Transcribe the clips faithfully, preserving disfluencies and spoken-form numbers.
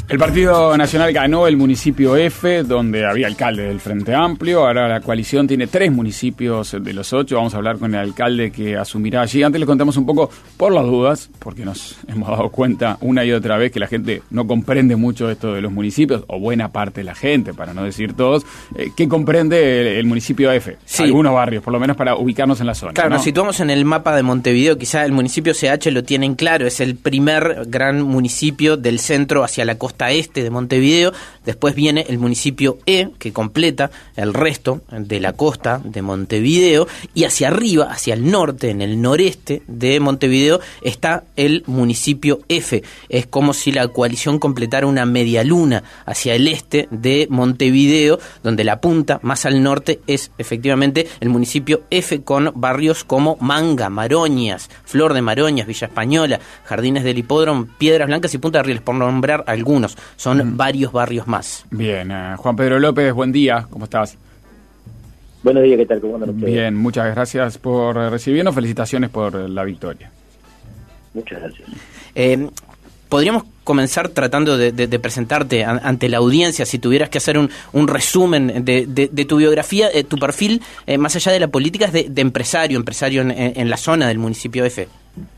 El Partido Nacional ganó el municipio F, donde había alcalde del Frente Amplio. Ahora la coalición tiene tres municipios de los ocho. Vamos a hablar con el alcalde que asumirá allí. Antes le contamos un poco, por las dudas, porque nos hemos dado cuenta una y otra vez que la gente no comprende mucho esto de los municipios, o buena parte de la gente, para no decir todos. Eh, ¿Qué comprende el, el municipio F? Sí. Algunos barrios, por lo menos para ubicarnos en la zona. Claro, ¿no? Nos situamos en el mapa de Montevideo. Quizá el municipio C H lo tienen claro. Es el primer gran municipio del centro hacia la costa este de Montevideo. Video. Después viene el municipio E, que completa el resto de la costa de Montevideo, y hacia arriba, hacia el norte, en el noreste de Montevideo, está el municipio F. Es como si la coalición completara una media luna hacia el este de Montevideo, donde la punta más al norte es efectivamente el municipio F, con barrios como Manga, Maroñas, Flor de Maroñas, Villa Española, Jardines del Hipódromo, Piedras Blancas y Punta de Rieles, por nombrar algunos. Son mm. varios barrios más. Bien, uh, Juan Pedro López, buen día, ¿cómo estás? Buenos días, ¿qué tal? ¿Cómo andan ustedes? Bien, muchas gracias por recibirnos, felicitaciones por la victoria. Muchas gracias. Eh, podríamos comenzar tratando de, de, de presentarte a, ante la audiencia, si tuvieras que hacer un, un resumen de, de, de tu biografía, eh, tu perfil, eh, más allá de la política, es de, de empresario, empresario en, en la zona del municipio F.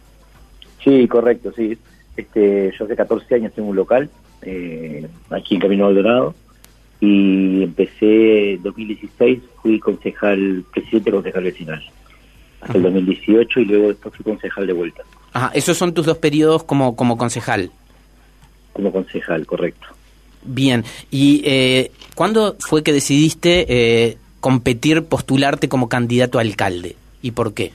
Sí, correcto, sí. Este, yo hace catorce años tengo un local, eh, aquí en Camino al Dorado, y empecé en dos mil dieciséis, fui concejal, presidente concejal vecinal, hasta Ajá. el dos mil dieciocho, y luego después fui concejal de vuelta. Ajá, esos son tus dos periodos como, como concejal. Como concejal, correcto. Bien, ¿y eh, cuándo fue que decidiste eh, competir, postularte como candidato a alcalde? ¿Y por qué?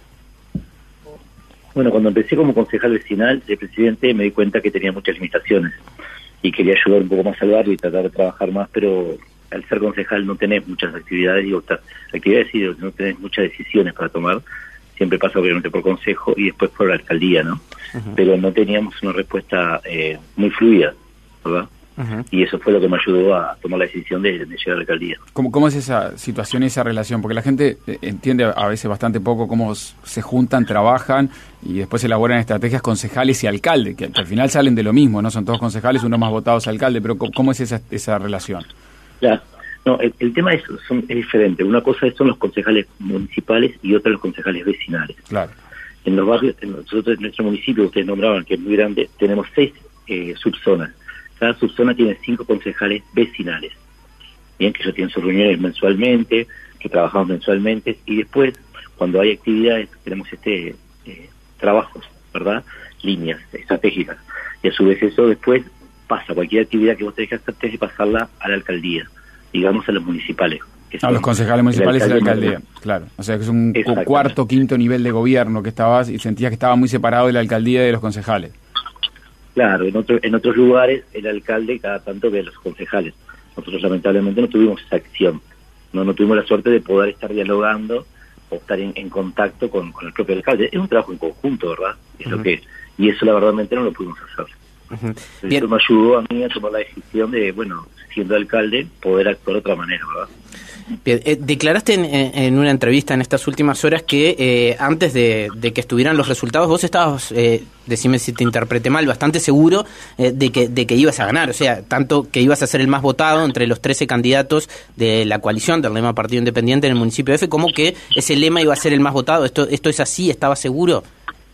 Bueno, cuando empecé como concejal vecinal de presidente me di cuenta que tenía muchas limitaciones y quería ayudar un poco más al barrio y tratar de trabajar más, pero al ser concejal no tenés muchas actividades, digo, actividades y no tenés muchas decisiones para tomar. Siempre pasa obviamente por consejo y después por la alcaldía, ¿no? Uh-huh. Pero no teníamos una respuesta eh, muy fluida, ¿verdad? Uh-huh. Y eso fue lo que me ayudó a tomar la decisión de, de llegar a la alcaldía. ¿Cómo, ¿Cómo es esa situación, esa relación? Porque la gente entiende a veces bastante poco cómo se juntan, trabajan y después elaboran estrategias concejales y alcalde, que, que al final salen de lo mismo, ¿no? Son todos concejales, uno más votado es alcalde, pero ¿cómo es esa, esa relación? Claro. No, el, el tema es, son, es diferente. Una cosa son los concejales municipales y otra los concejales vecinales. Claro. En los barrios, en nosotros, en nuestro municipio, ustedes nombraban, que es muy grande, tenemos seis eh, subzonas. Cada subzona tiene cinco concejales vecinales, bien, que ellos tienen sus reuniones mensualmente, que trabajamos mensualmente, y después, cuando hay actividades, tenemos este eh, trabajos, ¿verdad? Líneas estratégicas. Y a su vez eso después pasa, cualquier actividad que vos tenés que hacer, tenés que pasarla a la alcaldía, digamos a los municipales. A los concejales municipales y la alcaldía, claro. O sea que es un cuarto, quinto nivel de gobierno que estabas y sentías que estaba muy separado de la alcaldía y de los concejales. Claro, en, otro, en otros lugares el alcalde cada tanto ve a los concejales. Nosotros lamentablemente no tuvimos esa acción, no no tuvimos la suerte de poder estar dialogando o estar en, en contacto con, con el propio alcalde. Es un trabajo en conjunto, ¿verdad? Es uh-huh. lo que y eso la verdadmente no lo pudimos hacer. Uh-huh. Eso me ayudó a mí a tomar la decisión de, bueno, siendo alcalde, poder actuar de otra manera, ¿verdad? Bien, eh, declaraste en, en una entrevista en estas últimas horas que eh, antes de, de que estuvieran los resultados vos estabas, eh, decime si te interpreté mal, bastante seguro eh, de que de que ibas a ganar, o sea, tanto que ibas a ser el más votado entre los trece candidatos de la coalición del lema Partido Independiente en el municipio F, como que ese lema iba a ser el más votado. ¿Esto esto es así? ¿Estabas seguro?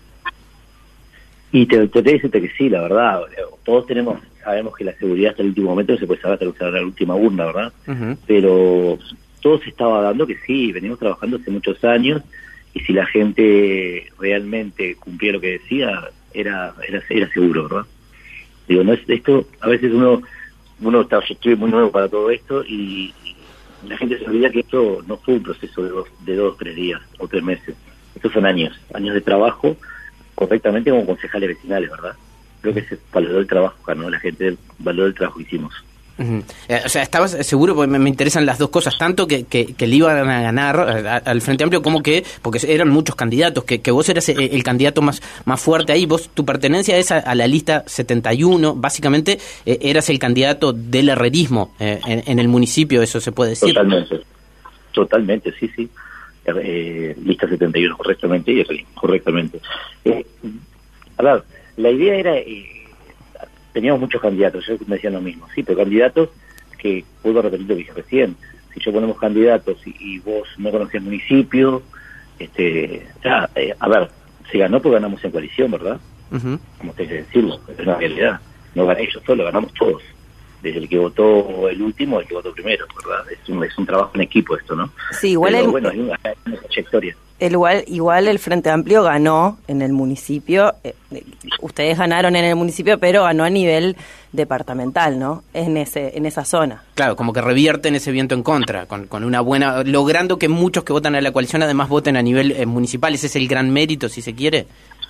Y te, te, te decirte que sí, la verdad. Todos tenemos, sabemos que la seguridad hasta el último momento no se puede saber hasta la última urna, ¿verdad? Uh-huh. Pero todo se estaba dando que sí, venimos trabajando hace muchos años y si la gente realmente cumplía lo que decía, era era, era seguro, ¿verdad? Digo, no es esto, a veces uno uno está, yo estoy muy nuevo para todo esto y, y la gente se olvida que esto no fue un proceso de dos, de dos, tres días o tres meses. Estos son años, años de trabajo correctamente como concejales vecinales, ¿verdad? Creo que se valoró el trabajo acá, ¿no? La gente valoró el trabajo que hicimos. Uh-huh. Eh, o sea, ¿estabas seguro? Porque me, me interesan las dos cosas, tanto que, que, que le iban a ganar a, al Frente Amplio como que, porque eran muchos candidatos, que, que vos eras el, el candidato más, más fuerte ahí. Vos, tu pertenencia es a, a la lista setenta y uno, básicamente eh, eras el candidato del herrerismo eh, en, en el municipio, eso se puede decir. Totalmente, totalmente, sí, sí. Eh, lista setenta y uno correctamente y herrerismo correctamente. Eh, a ver, la idea era... Eh, teníamos muchos candidatos, yo me decían lo mismo, sí, pero candidatos que, puedo repetir lo que dije recién, si yo ponemos candidatos y, y vos no conocés el municipio, este, ya, eh, a ver, se ganó porque ganamos en coalición, ¿verdad? Uh-huh. Como te que decirlo, es una realidad, no gané yo solo, ganamos todos, desde el que votó el último al que votó primero, ¿verdad? Es un, es un trabajo en equipo esto, ¿no? Sí, igual pero, el, bueno, hay una, hay una trayectoria. El igual, igual el Frente Amplio ganó en el municipio, eh, ustedes ganaron en el municipio, pero ganó a nivel departamental, ¿no? En ese en esa zona. Claro, como que revierten ese viento en contra, con, con una buena, logrando que muchos que votan a la coalición además voten a nivel eh, municipal. Ese es el gran mérito, si se quiere.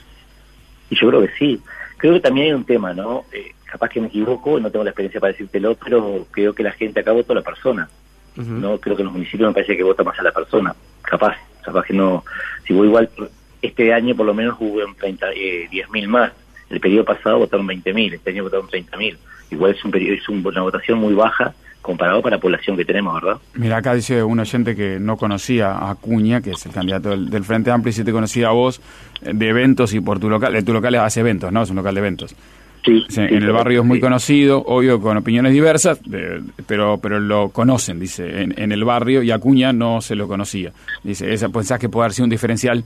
Y yo creo que sí. Creo que también hay un tema, ¿no? Eh, capaz que me equivoco, no tengo la experiencia para decírtelo, pero creo que la gente acá vota a la persona. Uh-huh. No creo que en los municipios me parece que vota más a la persona. Capaz, capaz que no. Si voy igual, este año por lo menos hubo eh, diez mil más. El periodo pasado votaron veinte mil, este año votaron treinta mil. Igual es un periodo, es un, una votación muy baja comparado para la población que tenemos, ¿verdad? Mira, acá dice un oyente que no conocía a Acuña, que es el candidato del, del Frente Amplio, y si te conocía a vos de eventos y por tu local. De tu local hace eventos, ¿no? Es un local de eventos. Sí, sí, en sí, el barrio es muy sí. conocido, obvio con opiniones diversas, de, pero pero lo conocen, dice, en, en el barrio, y Acuña no se lo conocía. Dice, ¿esa pensás que puede haber sido un diferencial?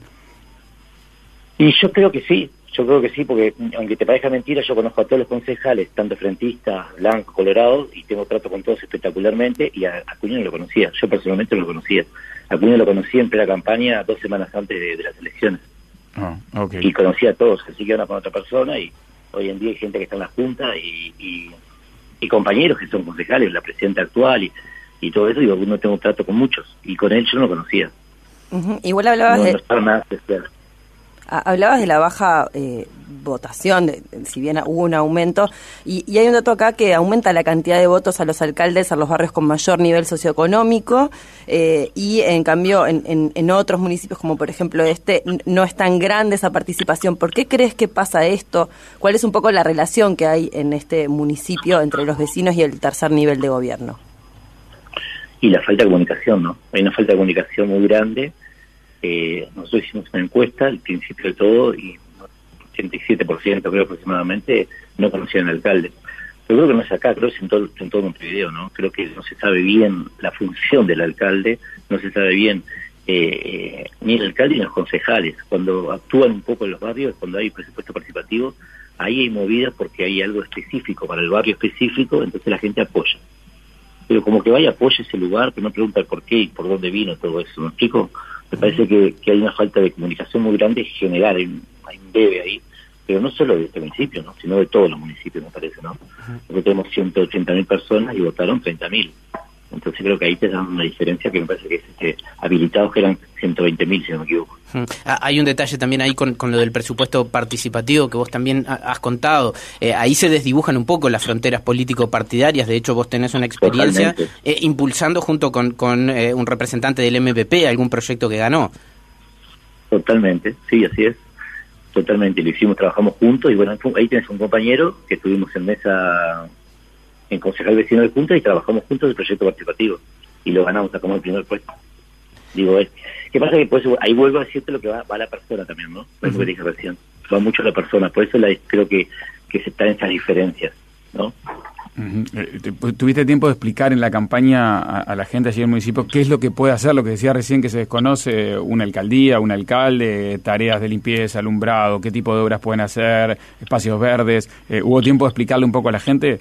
Y yo creo que sí, yo creo que sí, porque aunque te parezca mentira, yo conozco a todos los concejales, tanto frentistas, blancos, colorados, y tengo trato con todos espectacularmente, y a Acuña no lo conocía, yo personalmente no lo conocía. Acuña lo conocí en plena campaña dos semanas antes de, de las elecciones. Oh, okay. Y conocía a todos, así que era con otra persona, y hoy en día hay gente que está en la Junta y, y, y compañeros que son concejales, la presidenta actual y, y todo eso, y no tengo trato con muchos, y con él yo no lo conocía. Uh-huh. Igual hablabas no, de... no estaba nada especial. Hablabas de la baja eh, votación, de, si bien hubo un aumento, y, y hay un dato acá que aumenta la cantidad de votos a los alcaldes a los barrios con mayor nivel socioeconómico, eh, y en cambio en, en, en otros municipios, como por ejemplo este, no es tan grande esa participación. ¿Por qué crees que pasa esto? ¿Cuál es un poco la relación que hay en este municipio entre los vecinos y el tercer nivel de gobierno? Y la falta de comunicación, ¿no? Hay una falta de comunicación muy grande. Eh, nosotros hicimos una encuesta al principio de todo y ochenta y siete por ciento creo aproximadamente no conocían al alcalde. Yo creo que no es acá, creo que es en todo, en todo Montevideo, ¿no? Creo que no se sabe bien la función del alcalde, no se sabe bien eh, ni el alcalde ni los concejales. Cuando actúan un poco en los barrios, cuando hay presupuesto participativo, ahí hay movidas porque hay algo específico para el barrio específico, entonces la gente apoya. Pero como que vaya apoya ese lugar, que no pregunta el por qué y por dónde vino todo eso, ¿me explico? Me parece que, que hay una falta de comunicación muy grande general, hay un, hay un debe ahí, pero no solo de este municipio, ¿no? Sino de todos los municipios, me parece, ¿no? Porque tenemos ciento ochenta mil personas y votaron treinta mil. Entonces creo que ahí te dan una diferencia que me parece que es este, habilitados que eran ciento veinte mil, si no me equivoco. Uh-huh. Ah, hay un detalle también ahí con, con lo del presupuesto participativo que vos también ha, has contado. Eh, ahí se desdibujan un poco las fronteras político-partidarias. De hecho, vos tenés una experiencia eh, impulsando junto con, con eh, un representante del M V P algún proyecto que ganó. Totalmente, sí, así es. Totalmente, lo hicimos, trabajamos juntos y bueno, ahí tenés un compañero que estuvimos en mesa en concejal vecino de Junta y trabajamos juntos el proyecto participativo y lo ganamos, sacamos el primer puesto. Digo, es, ¿qué pasa? Que pues, ahí vuelvo a decirte lo que va, va a la persona también, ¿no? Por eso uh-huh. que dije recién, va mucho a la persona, por eso la, creo que, que se están esas diferencias, ¿no? Uh-huh. Eh, ¿Tuviste tiempo de explicar en la campaña a, a la gente allí en el municipio qué es lo que puede hacer? Lo que decía recién, que se desconoce una alcaldía, un alcalde, tareas de limpieza, alumbrado, qué tipo de obras pueden hacer, espacios verdes. Eh, ¿Hubo tiempo de explicarle un poco a la gente?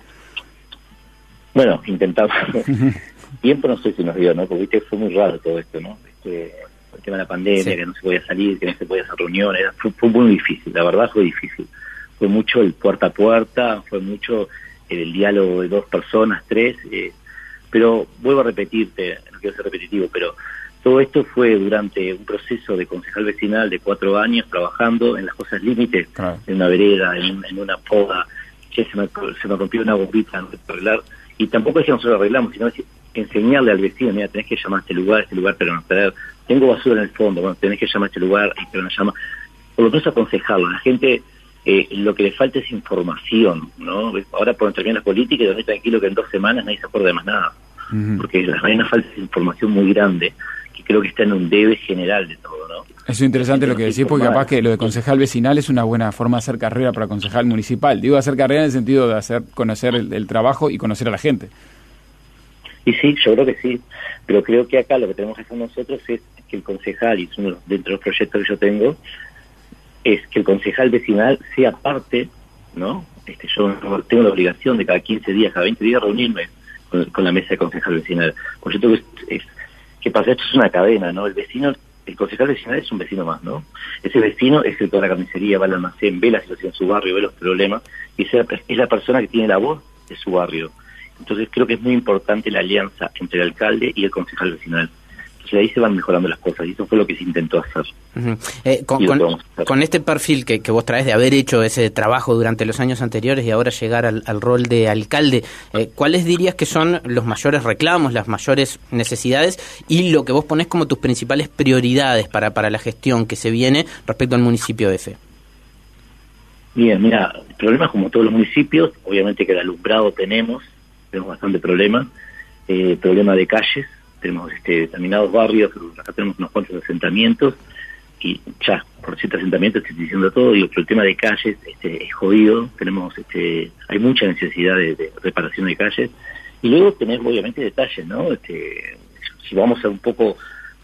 Bueno, intentamos. Tiempo no sé si nos dio, ¿no? Porque viste, fue muy raro todo esto, ¿no? Este, el tema de la pandemia, sí. Que no se podía salir, que no se podía hacer reuniones, fue, fue muy difícil, la verdad fue difícil. Fue mucho el puerta a puerta, fue mucho el diálogo de dos personas, tres, eh, pero vuelvo a repetirte, no quiero ser repetitivo, pero todo esto fue durante un proceso de concejal vecinal de cuatro años, trabajando en las cosas límites, claro. En una vereda, en, en una poda, que se me, se me rompió una bombita, no sé arreglar, y tampoco es que nosotros lo arreglamos, sino es enseñarle al vecino, mira, tenés que llamar a este lugar, este lugar, pero no traer, tengo basura en el fondo, bueno, tenés que llamar a este lugar, pero no llama, por lo menos aconsejarlo, la gente, eh, lo que le falta es información, ¿no? Ahora por terminar las políticas, yo estoy tranquilo que en dos semanas nadie se acuerda de más nada, uh-huh. Porque hay una falta de información muy grande, que creo que está en un debe general de todo, ¿no? Eso es interesante lo que decís, porque capaz que lo de concejal vecinal es una buena forma de hacer carrera para concejal municipal. Digo, hacer carrera en el sentido de hacer conocer el, el trabajo y conocer a la gente. Y sí, yo creo que sí, pero creo que acá lo que tenemos que hacer nosotros es que el concejal, y es uno dentro de los proyectos que yo tengo, es que el concejal vecinal sea parte, ¿no? Este, yo tengo la obligación de cada quince días, cada veinte días reunirme con, con la mesa de concejal vecinal. Porque yo tengo que, es, ¿qué pasa? Esto es una cadena, ¿no? El vecino, el concejal vecinal es un vecino más, ¿no? Ese vecino es el que va a la carnicería, va al almacén, ve la situación en su barrio, ve los problemas, y es la, es la persona que tiene la voz de su barrio. Entonces creo que es muy importante la alianza entre el alcalde y el concejal vecinal. Entonces ahí se van mejorando las cosas, y eso fue lo que se intentó hacer. Uh-huh. eh, con, con, hacer. con este perfil que, que vos traes de haber hecho ese trabajo durante los años anteriores y ahora llegar al, al rol de alcalde, eh, ¿cuáles dirías que son los mayores reclamos, las mayores necesidades y lo que vos ponés como tus principales prioridades para, para la gestión que se viene respecto al municipio F? Bien, mira, problemas como todos los municipios, obviamente que el alumbrado tenemos, tenemos bastante problemas, eh, problema de calles, tenemos este, determinados barrios, acá tenemos unos cuantos asentamientos, y ya, por ciertos asentamientos estoy diciendo todo, digo, pero el tema de calles este, es jodido, tenemos, este, hay mucha necesidad de, de reparación de calles, y luego tenemos obviamente detalles, ¿no? Este, si vamos a un poco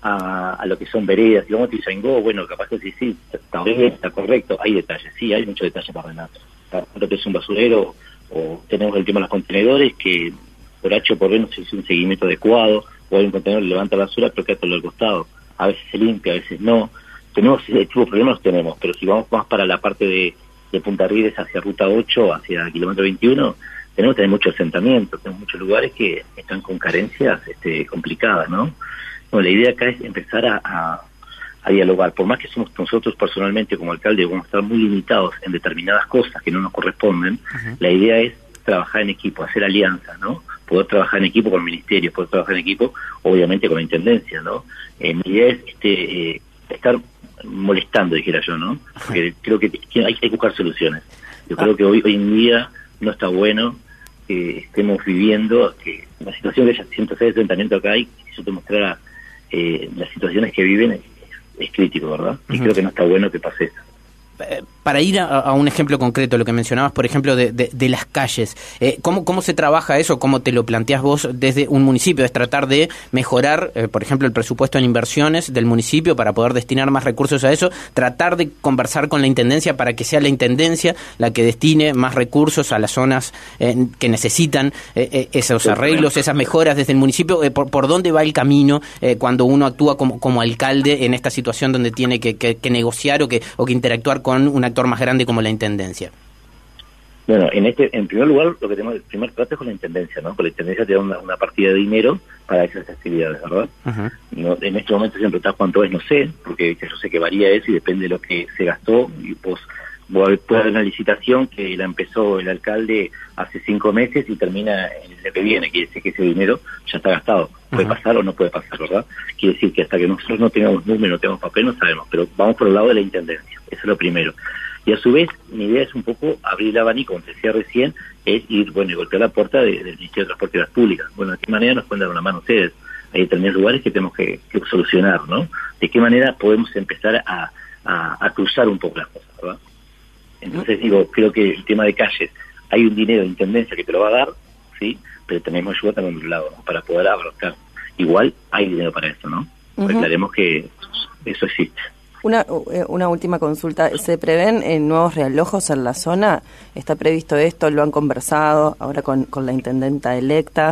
a, a lo que son veredas, si vamos a Ituzaingó, bueno, capaz que sí, sí, está bien, está correcto, hay detalles, sí, hay muchos detalles para Renato, lo que es un basurero, o tenemos el tema de los contenedores, que por H o por B no se hizo un seguimiento adecuado, o hay un contenedor que levanta la basura pero queda todo al costado, a veces se limpia, a veces no, tenemos ese tipo de problemas, los tenemos, pero si vamos más para la parte de, de Punta Rieles hacia Ruta ocho, hacia kilómetro veintiuno, tenemos que tener muchos asentamientos, tenemos muchos lugares que están con carencias este, complicadas, ¿no? Bueno, la idea acá es empezar a, a, a dialogar, por más que somos nosotros personalmente como alcalde vamos a estar muy limitados en determinadas cosas que no nos corresponden, uh-huh. La idea es trabajar en equipo, hacer alianzas, ¿no? Poder trabajar en equipo con el ministerio, poder trabajar en equipo, obviamente, con la intendencia, ¿no? Eh, mi idea es este, eh, estar molestando, dijera yo, ¿no? Porque creo que, que hay que buscar soluciones. Yo creo que hoy, hoy en día no está bueno que estemos viviendo, que la situación que ya ciento seis asentamientos acá hay, si yo te mostrara eh, las situaciones que viven, es, es crítico, ¿verdad? Y uh-huh. Creo que no está bueno que pase eso. Para ir a, a un ejemplo concreto, lo que mencionabas, por ejemplo, de, de, de las calles, eh, ¿cómo, ¿cómo se trabaja eso? ¿Cómo te lo planteás vos desde un municipio? ¿Es tratar de mejorar, eh, por ejemplo, el presupuesto en inversiones del municipio para poder destinar más recursos a eso? ¿Tratar de conversar con la Intendencia para que sea la Intendencia la que destine más recursos a las zonas eh, que necesitan eh, eh, esos arreglos, esas mejoras desde el municipio? Eh, por, ¿Por dónde va el camino eh, cuando uno actúa como, como alcalde en esta situación donde tiene que, que, que negociar o que, o que interactuar con con un actor más grande como la Intendencia? Bueno, en este, en primer lugar, lo que tenemos, el primer trato es con la Intendencia, ¿no? Con la Intendencia te da una, una partida de dinero para esas actividades, ¿verdad? Uh-huh. No, en este momento siempre está cuánto es, no sé, porque yo sé que varía eso y depende de lo que se gastó, y pues puede haber una licitación que la empezó el alcalde hace cinco meses y termina el año que viene, quiere decir que ese dinero ya está gastado. Puede uh-huh. pasar o no puede pasar, ¿verdad? Quiere decir que hasta que nosotros no tengamos número, no tengamos papel, no sabemos, pero vamos por el lado de la Intendencia, eso es lo primero. Y a su vez, mi idea es un poco abrir el abanico, como te decía recién, es ir, bueno, y golpear la puerta de, del Ministerio de Transporte y Obras Públicas. Bueno, ¿de qué manera nos pueden dar una mano ustedes? Hay determinados lugares que tenemos que, que solucionar, ¿no? ¿De qué manera podemos empezar a, a, a cruzar un poco las cosas, ¿verdad? Entonces digo, creo que el tema de calles, hay un dinero de Intendencia que te lo va a dar, ¿sí? Pero tenemos ayuda también de un lado, ¿no? Para poder abarcar. Igual hay dinero para eso, ¿no? Uh-huh. Aclaremos que eso existe. Una, una última consulta, ¿se prevén eh, nuevos realojos en la zona? ¿Está previsto esto? ¿Lo han conversado ahora con, con la intendenta electa?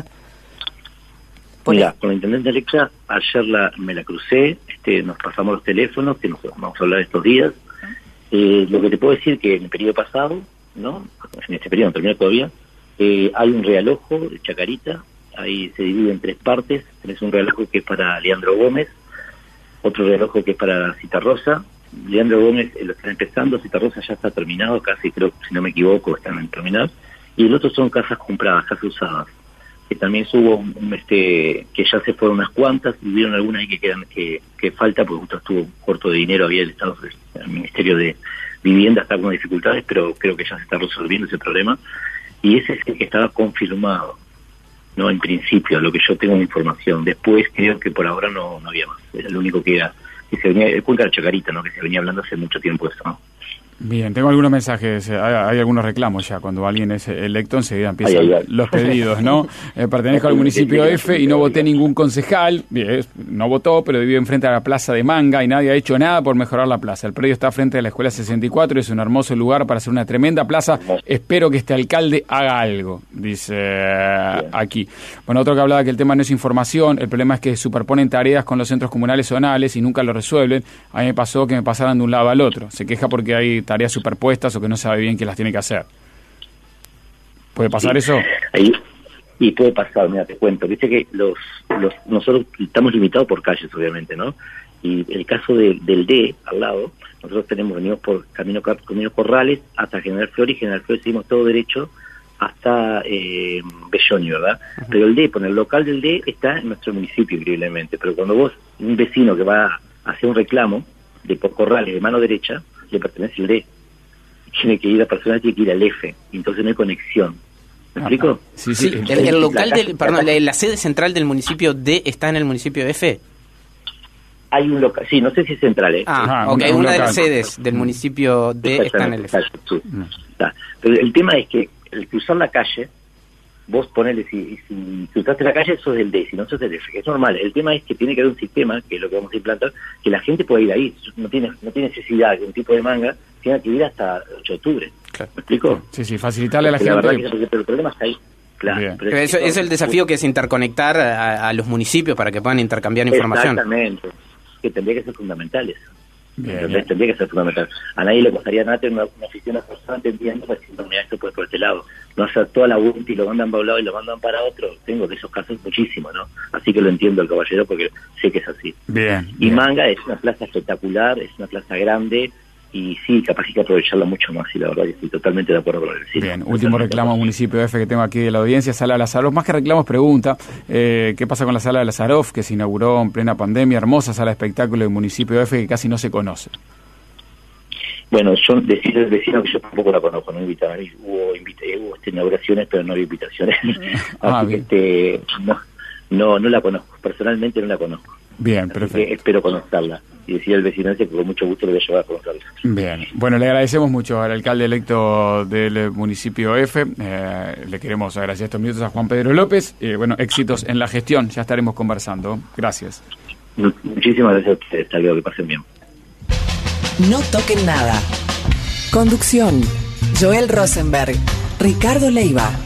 Mira, con la intendenta electa, ayer la, me la crucé, este, nos pasamos los teléfonos, que nos vamos a hablar estos días. Eh, lo que te puedo decir que en el periodo pasado, ¿no? En este periodo no termina todavía, eh, hay un realojo de Chacarita, ahí se divide en tres partes, tenés un realojo que es para Leandro Gómez, otro realojo que es para Citarrosa. Leandro Gómez eh, lo están empezando, Citarrosa ya está terminado, casi creo, si no me equivoco, están en terminar, y el otro son casas compradas, casas usadas, que también hubo un, un, este, que ya se fueron unas cuantas, y hubieron algunas ahí que quedan, que, que falta, porque justo estuvo corto de dinero, había el Estado, el Ministerio de Vivienda está con dificultades, pero creo que ya se está resolviendo ese problema, y ese es el que estaba confirmado. no en principio, lo que yo tengo de información. Después creo que por ahora no, no había más. Era lo único que era, que se venía, el Cuenca de Chacarita, ¿no? Que se venía hablando hace mucho tiempo eso, ¿no? Bien, tengo algunos mensajes, hay, hay algunos reclamos ya, cuando alguien es electo enseguida empiezan ay, ay, ay. los pedidos, ¿no? Eh, pertenezco al municipio F y no voté ningún concejal, bien, no votó, pero vive enfrente a la plaza de Manga y nadie ha hecho nada por mejorar la plaza. El predio está frente a la escuela sesenta y cuatro, es un hermoso lugar para hacer una tremenda plaza, espero que este alcalde haga algo, dice bien. Aquí. Bueno, otro que hablaba que el tema no es información, el problema es que superponen tareas con los centros comunales zonales y nunca lo resuelven. A mí me pasó que me pasaran de un lado al otro, se queja porque hay tareas superpuestas o que no sabe bien quién las tiene que hacer. ¿Puede pasar sí. eso? Ahí, y puede pasar, mira, te cuento. Viste que los, los nosotros estamos limitados por calles, obviamente, ¿no? Y el caso de, del D, al lado, nosotros tenemos, venimos por Camino, Camino Corrales hasta General Flores, y General Flores seguimos todo derecho hasta eh, Belloni, ¿verdad? Uh-huh. Pero el D, por el local del D está en nuestro municipio, increíblemente. Pero cuando vos, un vecino que va a hacer un reclamo de por Corrales de mano derecha, le pertenece el D. Tiene que ir, la persona tiene que ir al F, entonces no hay conexión. ¿Me ah, explico? Sí, sí. El, el, el local la, del, perdón, la, la sede central del municipio D está en el municipio F. Hay un local, sí, no sé si es central, ¿eh? Ah, ah ok, una, una de las sedes del municipio D está en el F. Sí. Está. Pero el tema es que el cruzar la calle, vos ponele, si, si cruzaste la calle, sos del D, si no sos del F, que es normal. El tema es que tiene que haber un sistema, que es lo que vamos a implantar, que la gente pueda ir ahí. No tiene, no tiene necesidad que un tipo de manga tenga que ir hasta ocho de octubre. Claro. ¿Me explico? Sí, sí, facilitarle a la porque gente. La verdad que, pero el problema está ahí. Claro, pero eso es el desafío, que es interconectar a, a los municipios para que puedan intercambiar información. Exactamente, que tendría que ser fundamental eso. Bien, Entonces bien. tendría que ser fundamental. A nadie le costaría nada tener una, una oficina personal entendiendo, pues si no, mira, esto puede por este lado. No hacer toda la vuelta y lo mandan para un lado y lo mandan para otro. Tengo de esos casos muchísimos, ¿no? Así que lo entiendo el caballero porque sé que es así. Bien. Y bien. Manga es una plaza espectacular, es una plaza grande. Y sí, capaz que hay que aprovecharla mucho más, y la verdad que estoy totalmente de acuerdo con él. Sí, bien, último reclamo al municipio F que tengo aquí de la audiencia, Sala de Lazaroff. Más que reclamos, pregunta, eh, ¿qué pasa con la Sala de Lazaroff, que se inauguró en plena pandemia? Hermosa sala de espectáculo del municipio F que casi no se conoce. Bueno, yo decir al vecino que yo tampoco la conozco, no invitaron, hubo, invita, hubo este, inauguraciones, pero no había invitaciones. Ah, Así bien. que este, no, no, no la conozco, personalmente no la conozco. Bien, Así perfecto. Que espero conocerla. Y decir al vecino ese que con mucho gusto lo voy a llevar a conocerla. Bien, bueno, le agradecemos mucho al alcalde electo del municipio F. Eh, le queremos agradecer estos minutos a Juan Pedro López. Eh, bueno, éxitos en la gestión, ya estaremos conversando. Gracias. Muchísimas gracias a ustedes, hasta luego, que pasen bien. No toquen nada. Conducción: Joel Rosenberg, Ricardo Leiva.